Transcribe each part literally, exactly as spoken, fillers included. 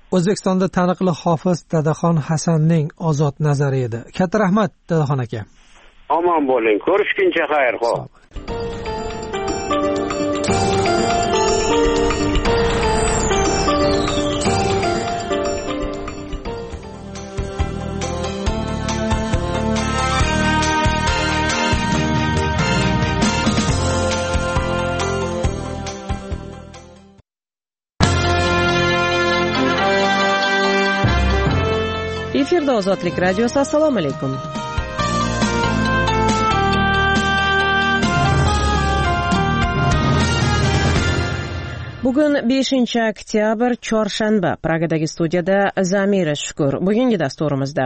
O'zbekistonda taniqli hofiz Dadaxon Hasanning ozod nazari edi. Katta rahmat Dadaxon aka. Omon bo'ling. Ko'rishguncha xayr. Xo'p. Efirda Ozodlik radiosi. Assalomu alaykum. Bugun beshinchi oktyabr, chorshanba. Pragadagi studiyada Zamira Shukur. Bugungi dasturimizda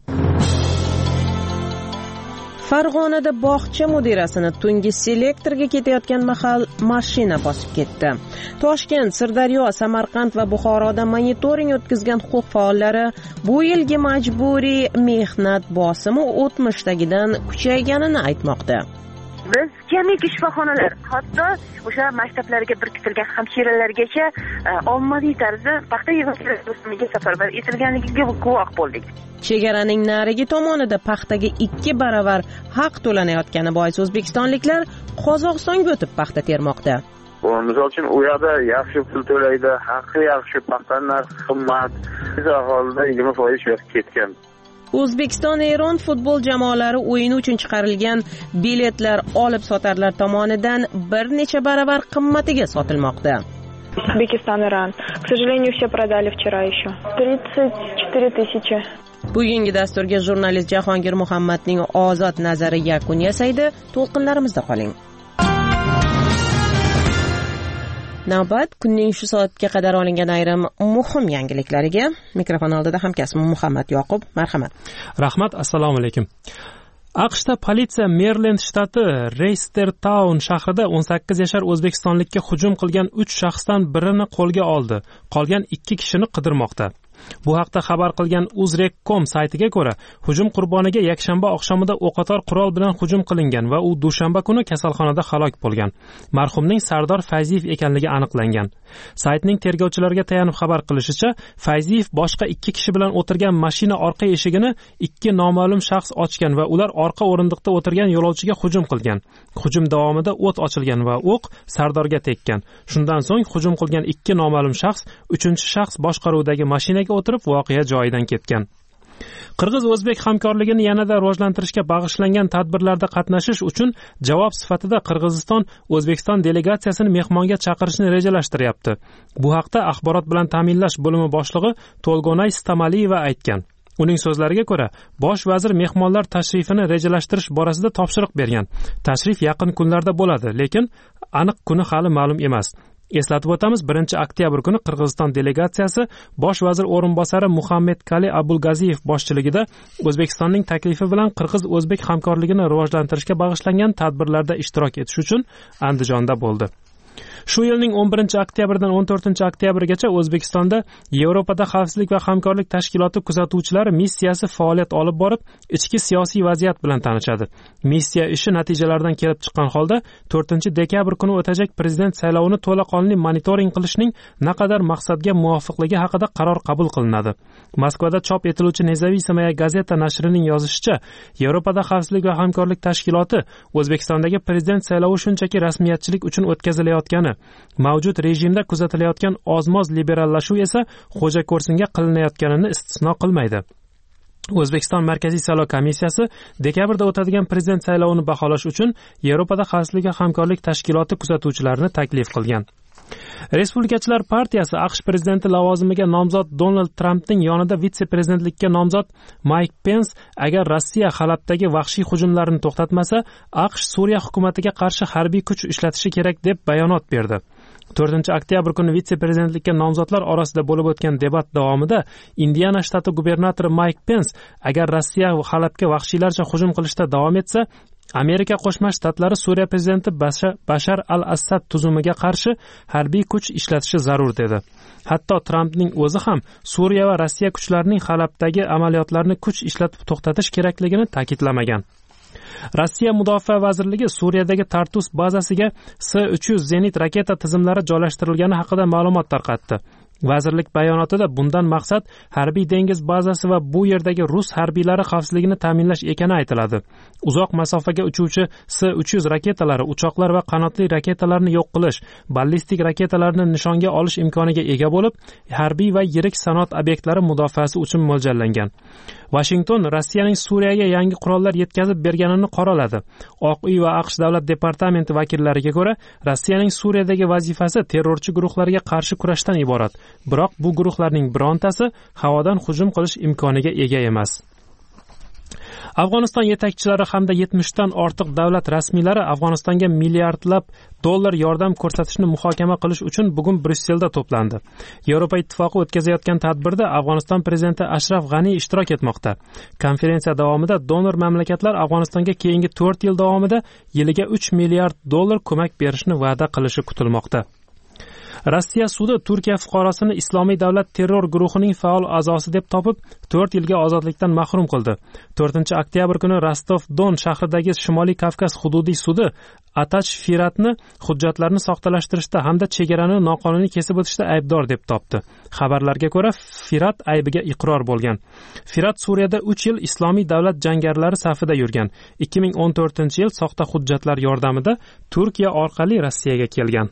Farg'onada bog'cha mudirasini tungi selektorga ketayotgan mahal mashina bosib ketdi. Toshkent, Sirdaryo, Samarqand va Buxoroda monitoring o'tkazgan huquq faollari bu yilgi majburiy mehnat bosimi o'tmishdagidan kuchayganini aytmoqda. Biz jamiki shifoxonalar, hatto o'sha maktablarga biriktirilgan hamshiralargacha ommaviy tarzda paxta yig'ishiga safarbar etilganligiga guvoh bo'ldik. Chegaraning narigi tomonida paxtaga ikki baravar haq to'lanayotgani bois o'zbekistonliklar Qozog'istonga o'tib paxta termoqda. Misol uchun u yoqda yaxshi pul to'laydi, haqqi yaxshi, paxta narxi qimmat. Biz aholida yigirma foiz ketgan. O'zbekiston-Eron futbol jamoalari o'yini uchun chiqarilgan biletlar olib sotarlar tomonidan bir necha baravar qimmatiga sotilmoqda. O'zbekiston-Eron. К сожалению, все продали вчера еще. тридцать четыре тысячи. Bugungi dasturga jurnalist Jahongir Muhammadning ozod nazari yakun yasaydi. To'lqinlarimizda qoling. Navbat kunning shu soatga qadar olingan ayrim muhim yangiliklariga. Mikrofon oldida hamkasbim Muhammad Yoqub. Marhamat. Rahmat, assalomu alaykum. AQShda politsiya Merilend shtati Reisterstown shahrida o'n sakkiz yashar o'zbekistonlikka hujum qilgan uch shaxsdan birini qo'lga oldi. Qolgan ikki kishini qidirmoqda. Bu haqda xabar qilgan uzrek dot com saytiga ko'ra, hujum qurboniga yakshanba oqshomida o'qotar qurol bilan hujum qilingan va u dushanba kuni kasalxonada halok bo'lgan. Marhumning Sardor Fayziyev ekanligi aniqlangan. Saytning tergovchilariga tayanib xabar qilishicha, Fayziyev boshqa ikki kishi bilan o'tirgan mashina orqa eshigini ikki noma'lum shaxs ochgan va ular orqa o'rindiqda o'tirgan yo'lovchiga hujum qilgan. Hujum davomida o't ochilgan va o'q Sardorga tekkan. Shundan so'ng hujum qilgan ikki noma'lum shaxs uchinchi shaxs boshqaruvidagi mashinaga o'tirib voqea joyidan ketgan. Qirg'iz-o'zbek hamkorligini yanada rivojlantirishga bag'ishlangan tadbirlarda qatnashish uchun javob sifatida Qirg'iziston O'zbekiston delegatsiyasini mehmonga chaqirishni rejalashtiryapti. Bu haqda axborot bilan ta'minlash bo'limi boshlig'i To'lgonay Stamaliyeva aytgan. Uning so'zlariga ko'ra, bosh vazir mehmonlar tashrifini rejalashtirish borasida topshiriq bergan. Tashrif yaqin kunlarda bo'ladi, lekin aniq kuni hali ma'lum emas. Eslatib o'tamiz, birinchi oktyabr kuni Qirg'iziston delegatsiyasi bosh vazir o'rinbosari Muhammadkali Abulgaziyev boshchiligida O'zbekistonning taklifi bilan qirg'iz-o'zbek hamkorligini rivojlantirishga bag'ishlangan tadbirlarda ishtirok etish uchun Andijonda bo'ldi. Shu yilning o'n birinchi oktyabrdan o'n to'rtinchi oktyabrgacha O'zbekistonda Yevropada xavfsizlik va hamkorlik tashkiloti kuzatuvchilari missiyasi faoliyat olib borib, ichki siyosiy vaziyat bilan tanishadi. Missiya ishi natijalaridan kelib chiqqan holda to'rtinchi dekabr kuni o'tajak prezident saylovini to'laqonli monitoring qilishning naqadar maqsadga muvofiqligi haqida qaror qabul qilinadi. Moskvada chop etiluvchi Nezavisamaya gazeta nashrining yozishicha, Yevropada xavfsizlik va hamkorlik tashkiloti O'zbekistondagi prezident saylovi shunchaki rasmiyatchilik uchun o'tkazilayotgani, mavjud rejimda kuzatilayotgan ozmoz liberallashuv esa xo'ja ko'rsinga qilinayotganini istisno qilmaydi. O'zbekiston Markaziy saylov komissiyasi dekabrda o'tadigan prezident saylovini baholash uchun Yevropada xavfsizlik va hamkorlik tashkiloti kuzatuvchilarini taklif qilgan. Respublikachilar partiyasi AQSh prezidenti lavozimiga nomzod Donald Trampning yonida vitse-prezidentlikka nomzod Mike Pence agar Rossiya Halabdagi vahshiy hujumlarni to'xtatmasa, AQSh Suriya hukumatiga qarshi harbiy kuch ishlatishi kerak deb bayonot berdi. to'rtinchi oktyabr kuni vitse-prezidentlikka nomzodlar orasida bo'lib o'tgan debat davomida Indiana shtati gubernatori Mike Pence agar Rossiya Halabga vahshiylarcha hujum qilishda davom etsa, Amerika Qo'shma Shtatlari Suriya prezidenti Bashar al-Assad tuzumiga qarshi harbiy kuch ishlatishi zarur dedi. Hatto Trampning o'zi ham Suriya va Rossiya kuchlarining Halabdagi amaliyotlarni kuch ishlatib to'xtatish kerakligini ta'kidlamagan. Rossiya Mudofaa vazirligi Suriyadagi Tartus bazasiga S uch yuz zenit raketa tizimlari joylashtirilgani haqida ma'lumot tarqatdi. Vazirlik bayonotida bundan maqsad harbiy dengiz bazasi va bu yerdagi rus harbiylari xavfsizligini ta'minlash ekani aytiladi. Uzoq masofaga uchuvchi S uch yuz raketalari, uchoqlar va qanotli raketalarni yo'q qilish, ballistik raketalarni nishonga olish imkoniga ega bo'lib, harbiy va yirik sanoat obyektlari mudofaasi uchun mo'ljallangan. Washington Rossiyaning Suriyaga yangi qurollar yetkazib berganini qoraladi. Oq uy va AQSh davlat departamenti vakillariga ko'ra, Rossiyaning Suriyadagi vazifasi terrorchi guruhlarga qarshi kurashdan iborat. Biroq bu guruhlarning birontasi havodan hujum qilish imkoniga ega emas. Afg'oniston yetakchilari hamda yetmishdan ortiq davlat rasmiylari Afg'onistonga milliardlab dollar yordam ko'rsatishni muhokama qilish uchun bugun Bryusselda to'plandi. Yevropa Ittifoqi o'tkazayotgan tadbirda Afg'oniston prezidenti Ashraf G'ani ishtirok etmoqda. Konferensiya davomida donor mamlakatlar Afg'onistonga keyingi to'rt yil davomida yiliga uch milliard dollar ko'mak berishni va'da qilishi kutilmoqda. Rossiya sudi Turkiya fuqarosini Islomiy davlat terror guruhining faol a'zosi deb topib, to'rt yilga ozodlikdan mahrum qildi. to'rtinchi oktyabr kuni Rostov-Don shahridagi Shimoliy Kavkaz hududiy sudi Atach Firatni hujjatlarni soxtalashtirishda hamda chegarani noqonuniy kesib o'tishda aybdor deb topdi. Xabarlarga ko'ra, Firat aybiga iqror bo'lgan. Firat Suriyada uch yil Islomiy davlat jangarilari safida yurgan. ikki ming o'n to'rtinchi yil soxta hujjatlar yordamida Turkiya orqali Rossiyaga kelgan.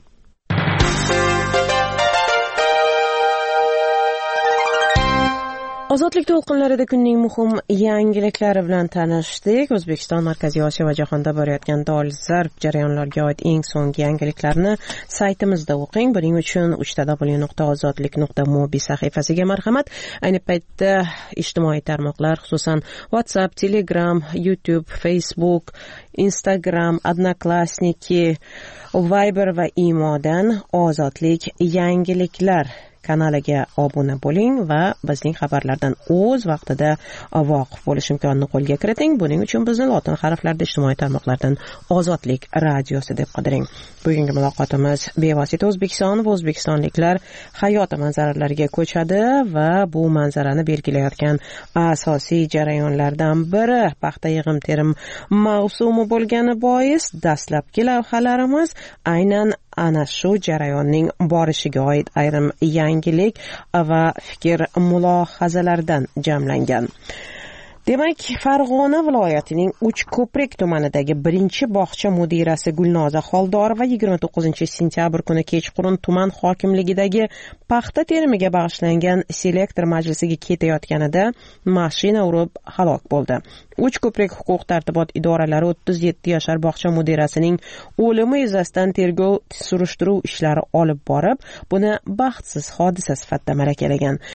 Ozodlik to'lqinlarida kunning muhim yangiliklari bilan tanishdik. O'zbekiston, Markaziy Osiyo va jahonda borayotgan dolzarb jarayonlarga oid eng so'nggi yangiliklarni saytimizda o'qing. Buning uchun uch w nuqta ozodlik nuqta mobi sahifasiga marhamat. Ayni paytda ijtimoiy tarmoqlar, xususan WhatsApp, Telegram, YouTube, Facebook, Instagram, Odnoklassniki, Viber va Imodan Ozodlik yangiliklar kanaliga obuna bo'ling va bizning xabarlardan o'z vaqtida voqif bo'lish imkonini qo'lga kiriting. Buning uchun bizni lotin harflarida ijtimoiy tarmoqlardan Ozodlik radiosi deb qidiring. Bugungi muloqotimiz bevosita O'zbekiston va o'zbekistonliklar hayoti manzaralariga ko'chadi va bu manzarani belgilayotgan asosiy jarayonlardan biri paxta yig'im-terim mavsumi bo'lgani bois dastlabki lavhalarimiz aynan ana shu jarayonning borishiga oid ayrim yangilik va fikr mulohazalardan jamlangan. Demak, Farg'ona viloyatining Uchko'prik tumanidagi birinchi bog'cha mudirasi Gulnoza Xoldorova yigirma to'qqizinchi sentyabr kuni kechqurun tuman hokimligidagi paxta terimiga bag'ishlangan selektor majlisiga ketayotganida mashina urib halok bo'ldi. Uchko'prik huquq tartibot idoralari o'ttiz yetti yashar bog'cha mudirasining o'limi yuzasidan tergov surishtiruv ishlari olib borib, buni baxtsiz hodisa sifatida malakalagan.